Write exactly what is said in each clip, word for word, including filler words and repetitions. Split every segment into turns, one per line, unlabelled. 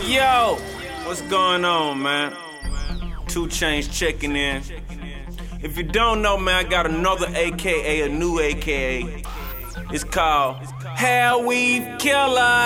Yo, what's going on, man? two Chainz checking in. If you don't know, man, I got another A K A, a new A K A. It's called Hair Weave Killer.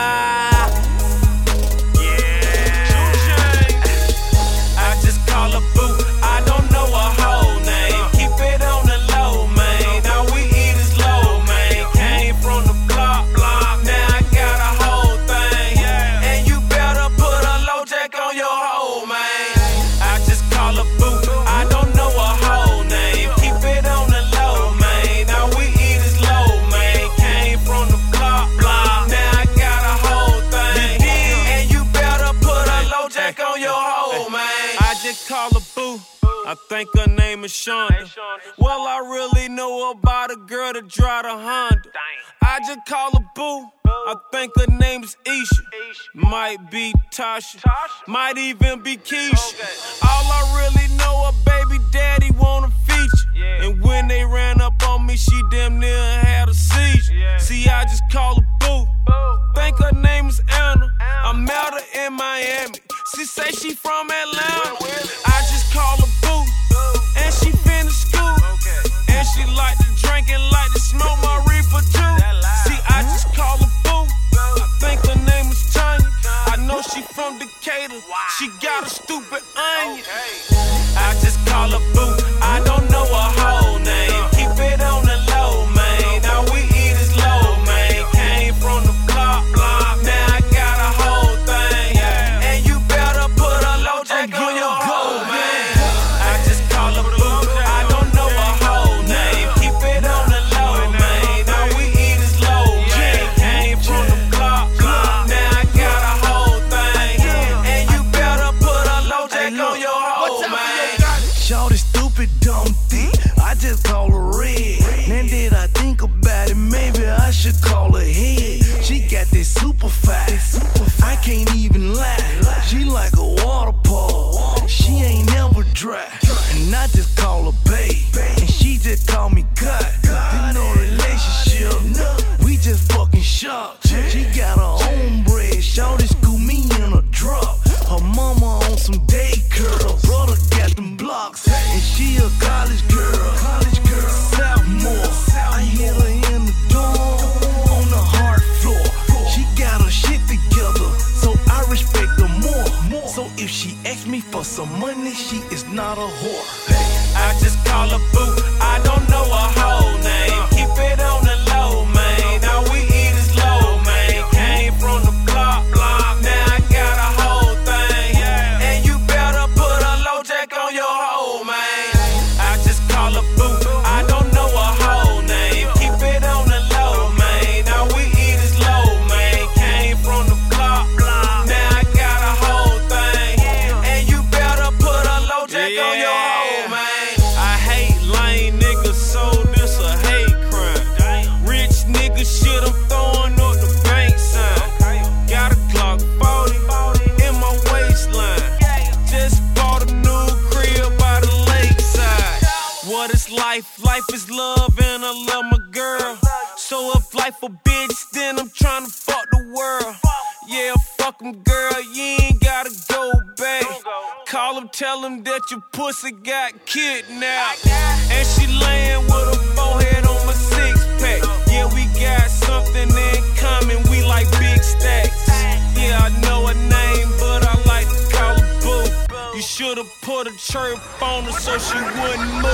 I just call a boo, I don't know a whole name. Keep it on the low, man. All we eat is low, man. Came from the block, block. Now I got a whole thing. And you better put a low jack on your hoe, man. I just call a boo, I don't know a whole name. Keep it on the low, man. All we eat is low, man. Came from the block, block. Now I got a whole thing. And you better put a low jack on your hoe, man. I just call a boo, I think her name is Shonda. Well, I really know about a girl that drive a Honda. I just call a boo, I think her name is Isha. Might be Tasha, might even be Keisha. All I really know, her baby daddy want a feature. And when they ran up on me, she damn near had a seizure. See, I just call a boo, think her name is Anna. I met her in Miami, she say she from Atlanta. I just call her boo, and she finished school. And she like to drink and like to smoke my reefer too. See, I just call her boo, I think her name is Tanya. I know she from Decatur, she got a stupid onion. I just call her boo, I don't know her whole name. Keep it on the low, man. All we eat is low, man. Came from the block, block. Now I got a whole thing. And you better put a low jack on your hoe, man. I just call her boo, I don't know her whole name. Keep it on the low, man. All we eat is low, man. Came from the block, block. Now I got a whole thing. And you better put a low jack on your hoe, man.
Shorty stupid, don't think. I just call her red. Then did I think about it? Maybe I should call her head. She got this super fat. I can't even lie. She like a waterfall. She ain't never dry. And I just call her babe. And she just call me cut. There's no relationship. We just fucking shot. She got her own bread. Shorty school me in a drop. Her mama on some daycare. Her brother got them blocks. And she a college girl. College girl. Sophomore. I hit her in the door. On the hard floor. She got her shit together. So I respect her more. So if she asks me for some money, she is not a whore.
I just call her boo, I don't know her whole name. Keep it on the low, man. All we eat is low, man. Came from the block, block. Now I got a whole thing. And you better put a low jack on your hoe, man. I just call her boo, I don't know her whole name. Keep it on the low, man. All we eat is low, man. Came from the block, block. Now I got a whole thing. And you better put a low jack on your hoe, man. I hate lame niggas, so this a hate crime. Rich nigga shit, I'm throwing up the bank sign. Got a Glock forty in my waistline. Just bought a new crib by the lakeside. What is life? Life is love and I love my girl. So if life a bitch, then I'm tryna fuck the world. Yeah, fuck 'em, girl, you ain't gotta go back. Call him, tell him that your pussy got kidnapped. And she layin' with her forehead on my six pack. Yeah, we got something in common, we like big stacks. Yeah, I know her name, but I like to call her boo. You should've put a chirp on her so she wouldn't move.